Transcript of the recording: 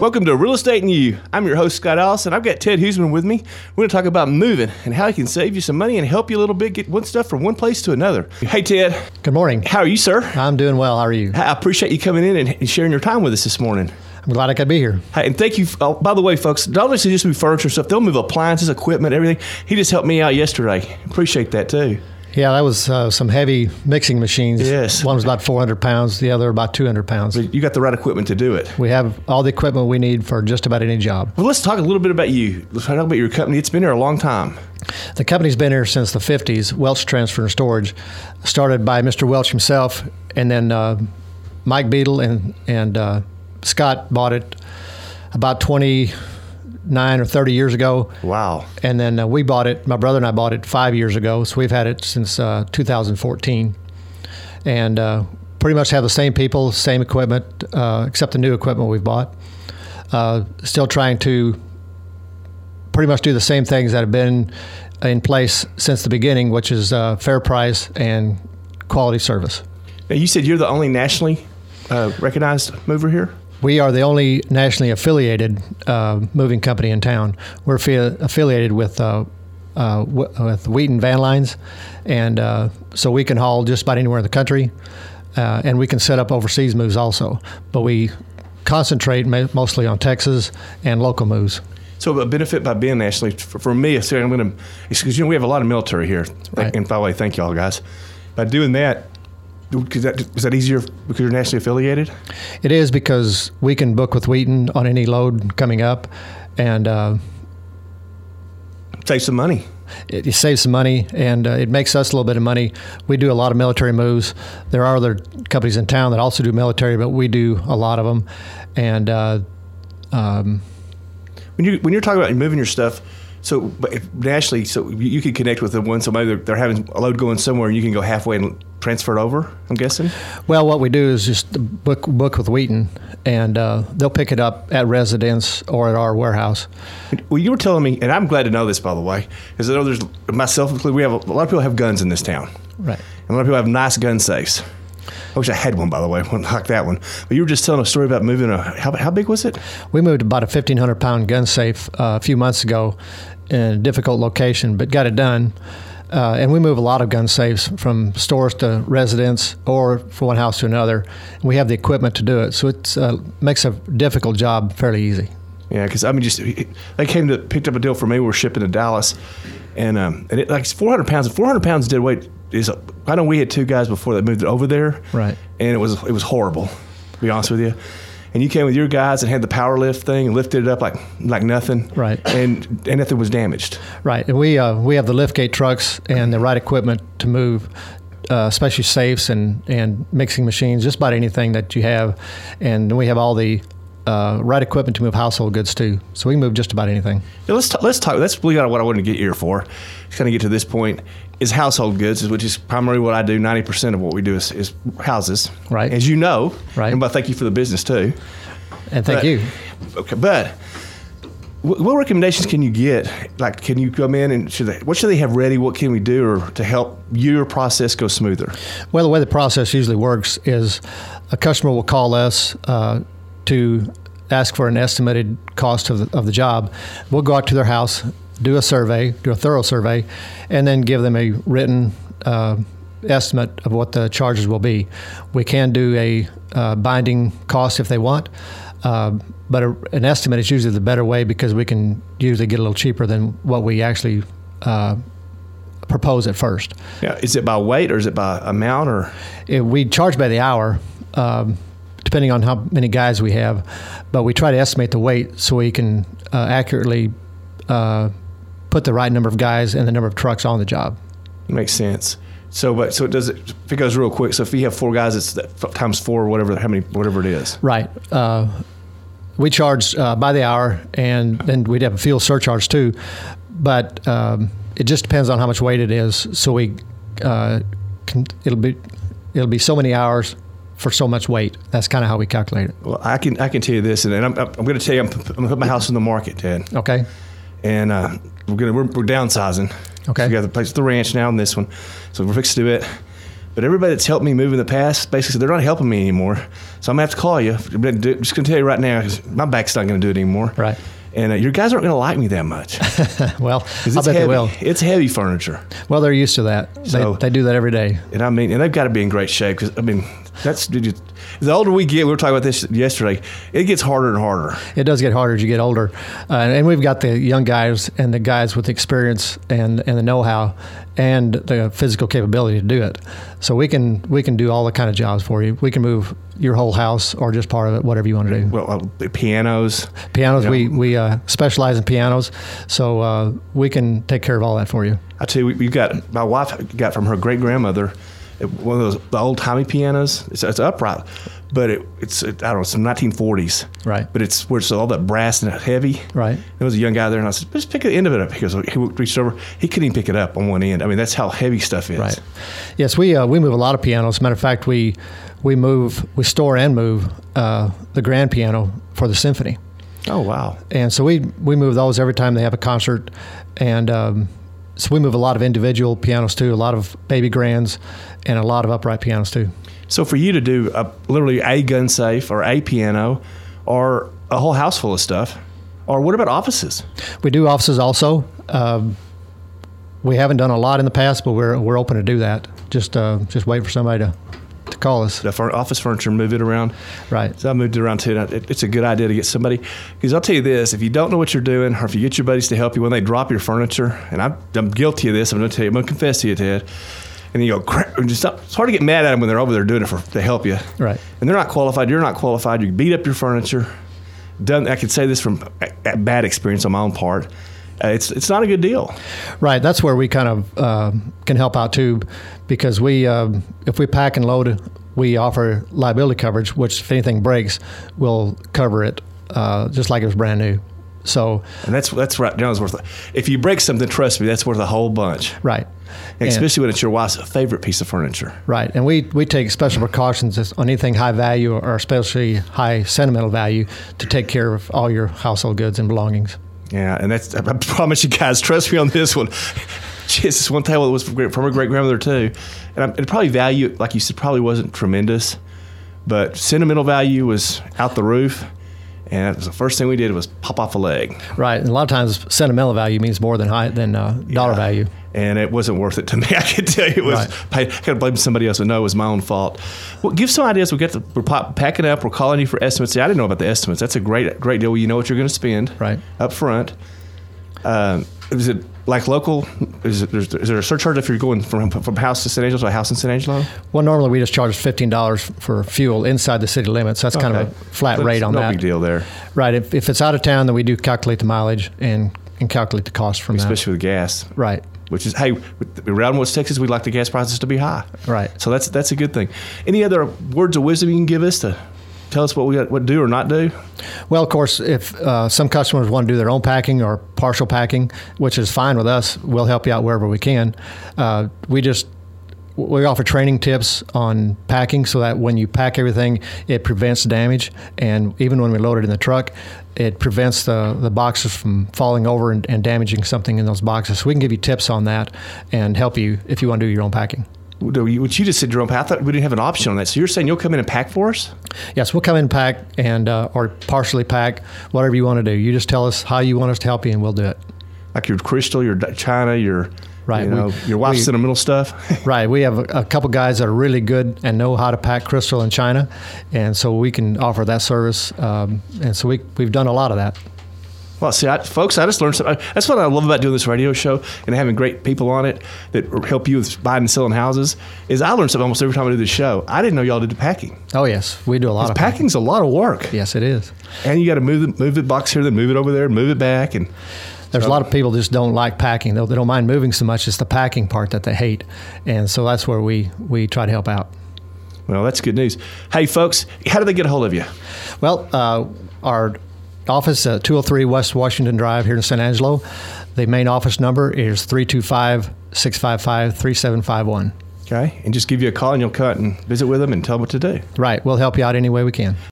Welcome to Real Estate and You. I'm your host, Scott Allison. I've got Ted Huseman with me. We're going to talk about moving and how he can save you some money and help you a little bit get one stuff from one place to another. Hey, Ted. Good morning. How are you, sir? I'm doing well. How are you? I appreciate you coming in and sharing your time with us this morning. I'm glad I could be here. Hey, and thank you. By the way, folks, not only does he just move furniture and stuff, they'll move appliances, equipment, everything. He just helped me out yesterday. Appreciate that, too. Yeah, that was some heavy mixing machines. Yes. One was about 400 pounds, the other about 200 pounds. You got the right equipment to do it. We have all the equipment we need for just about any job. Well, let's talk a little bit about you. Let's talk about your company. It's been here a long time. The company's been here since the 50s, Welch Transfer and Storage, started by Mr. Welch himself, and then Mike Beadle and Scott bought it about 29 or 30 years ago. Wow. And then we bought it, my brother and I bought it 5 years ago, so we've had it since 2014. And pretty much have the same people, same equipment, except the new equipment we've bought. Still trying to pretty much do the same things that have been in place since the beginning, which is fair price and quality service. Now, you said you're the only nationally recognized mover here? We are the only nationally affiliated moving company in town. We're affiliated with Wheaton Van Lines, and so we can haul just about anywhere in the country, and we can set up overseas moves also. But we concentrate mostly on Texas and local moves. So a benefit by being nationally, for me, it's because we have a lot of military here. Right. And by the way, thank you all, guys. By doing that, is that easier because you're nationally affiliated? It is, because we can book with Wheaton on any load coming up, and Save some money. it saves some money, and it makes us a little bit of money. We do a lot of military moves. There are other companies in town that also do military, but we do a lot of them. And when you're talking about moving your stuff, so nationally, so you can connect with the one, so maybe they're having a load going somewhere, and you can go halfway and transfer it over, I'm guessing? Well, what we do is just book with Wheaton, and they'll pick it up at residence or at our warehouse. Well, you were telling me, and I'm glad to know this, by the way, because I know there's, myself included, we have a lot of people have guns in this town. Right. And a lot of people have nice gun safes. I wish I had one, by the way, one like that one. But you were just telling a story about moving how big was it? We moved about a 1,500-pound gun safe a few months ago in a difficult location, but got it done. And we move a lot of gun safes from stores to residence or from one house to another. And we have the equipment to do it, so it makes a difficult job fairly easy. Yeah, because I mean, they picked up a deal for me. We were shipping to Dallas, and it, like, it's 400 pounds. And 400 pounds dead weight is. I know we had two guys before that moved it over there, right? And it was horrible, to be honest with you. And you came with your guys and had the power lift thing and lifted it up like nothing, right? And nothing was damaged, right? And we have the liftgate trucks and the right equipment to move, especially safes and mixing machines, just about anything that you have, and we have all the right equipment to move household goods too. So we can move just about anything. Now let's talk. That's really what I wanted to get here for. Just kind of get to this point. Is household goods, which is primarily what I do. 90% of what we do is houses, right? As you know, right? And thank you for the business too. And thank you. Okay, but what recommendations can you get? Like, can you come in and what should they have ready? What can we do to help your process go smoother? Well, the way the process usually works is a customer will call us to ask for an estimated cost of the job. We'll go out to their house, do a thorough survey, and then give them a written estimate of what the charges will be. We can do a binding cost if they want, but an estimate is usually the better way, because we can usually get a little cheaper than what we actually propose at first. Yeah, is it by weight or is it by amount, or? We charge by the hour, depending on how many guys we have, but we try to estimate the weight so we can accurately put the right number of guys and the number of trucks on the job. Makes sense. So it does it. If it goes real quick, so if you have 4 guys, it's times 4, whatever it is. Right. We charge by the hour, and then we'd have a fuel surcharge too, but it just depends on how much weight it is. So it'll be so many hours for so much weight. That's kind of how we calculate it. Well, I can tell you this, and I'm going to tell you, I'm going to put my house on the market, Ted. Okay. And we're downsizing. Okay. So we got the place at the ranch now and this one, so we're fixing to do it. But everybody that's helped me move in the past basically said they're not helping me anymore. So I'm going to have to call you. I'm just going to tell you right now because my back's not going to do it anymore. Right. And your guys aren't going to like me that much. Well, I bet heavy. they will. It's heavy furniture. Well, they're used to that. So, they do that every day. And and they've got to be in great shape because, that's the older we get, we were talking about this yesterday, it gets harder and harder. It does get harder as you get older. And we've got the young guys and the guys with experience and the know-how and the physical capability to do it. So we can do all the kind of jobs for you. We can move your whole house or just part of it, whatever you want to do. Well, pianos. Pianos, we specialize in pianos, so we can take care of all that for you. I tell you, my wife got from her great-grandmother one of those old-timey pianos. It's upright, but it's I don't know, it's from 1940s. Right. But it's where it's all that brass and heavy. Right. There was a young guy there, and I said, just pick the end of it up. Because he reached over, he couldn't even pick it up on one end. That's how heavy stuff is. Right. Yes, we move a lot of pianos. Matter of fact, we store and move the grand piano for the symphony. Oh, wow. And so we move those every time they have a concert, and so we move a lot of individual pianos too, a lot of baby grands, and a lot of upright pianos too. So for you to do literally a gun safe or a piano or a whole house full of stuff, or what about offices? We do offices also. We haven't done a lot in the past, but we're open to do that. Just wait for somebody to call us. The office furniture, move it around. Right. So I moved it around too. It's a good idea to get somebody, because I'll tell you this, if you don't know what you're doing, or if you get your buddies to help you when they drop your furniture, and I'm guilty of this, I'm going to confess to you, Ted, and you go, crap, it's hard to get mad at them when they're over there doing it to help you. Right. And they're not qualified, you're not qualified, you beat up your furniture. I can say this from a bad experience on my own part. It's not a good deal. Right. That's where we kind of can help out too, because if we pack and load, we offer liability coverage, which if anything breaks, we'll cover it just like it was brand new. So, and that's right. If you break something, trust me, that's worth a whole bunch. Right. And especially when it's your wife's favorite piece of furniture. Right. And we take special precautions on anything high value or especially high sentimental value to take care of all your household goods and belongings. Yeah, and I promise you guys, trust me on this one. This one table that was from her great-grandmother too. And it probably value, like you said, probably wasn't tremendous, but sentimental value was out the roof. And the first thing we did was pop off a leg. Right, and a lot of times sentimental value means more than dollar value. And it wasn't worth it to me. I can tell you it was. Right. I got to blame somebody else, but no, it was my own fault. Well, give some ideas. We're packing up. We're calling you for estimates. See, I didn't know about the estimates. That's a great deal. You know what you're going to spend up front. Is it like local? Is there a surcharge if you're going from house to San Angelo to a house in San Angelo? Well, normally we just charge $15 for fuel inside the city limits. That's kind of a flat rate on that. No big deal there. Right. If it's out of town, then we do calculate the mileage and calculate the cost from that. Especially with gas. Right. Which is, hey, around West Texas, we like the gas prices to be high. Right. So that's a good thing. Any other words of wisdom you can give us to tell us what to do or not do? Well, of course, if some customers want to do their own packing or partial packing, which is fine with us, we'll help you out wherever we can. We offer training tips on packing so that when you pack everything, it prevents damage. And even when we load it in the truck, it prevents the boxes from falling over and damaging something in those boxes. So we can give you tips on that and help you if you want to do your own packing. What you just said your own pack. I thought we didn't have an option on that. So you're saying you'll come in and pack for us? Yes, we'll come in and pack and or partially pack, whatever you want to do. You just tell us how you want us to help you, and we'll do it. Like your crystal, your china, your your wife's sentimental stuff. Right. We have a couple guys that are really good and know how to pack crystal and china, and so we can offer that service. And so we've done a lot of that. Well, see, folks, I just learned something. That's what I love about doing this radio show and having great people on it that help you with buying and selling houses, is I learn something almost every time I do this show. I didn't know y'all did the packing. Oh, yes. We do a lot of packing. Packing's a lot of work. Yes, it is. And you got to move the box here, then move it over there, move it back. And there's a lot of people just don't like packing. They don't mind moving so much. It's the packing part that they hate. And so that's where we try to help out. Well, that's good news. Hey, folks, how do they get a hold of you? Well, our office, 203 West Washington Drive here in San Angelo. The main office number is 325-655-3751. Okay, and just give you a call and you'll cut and visit with them and tell them what to do. Right, we'll help you out any way we can.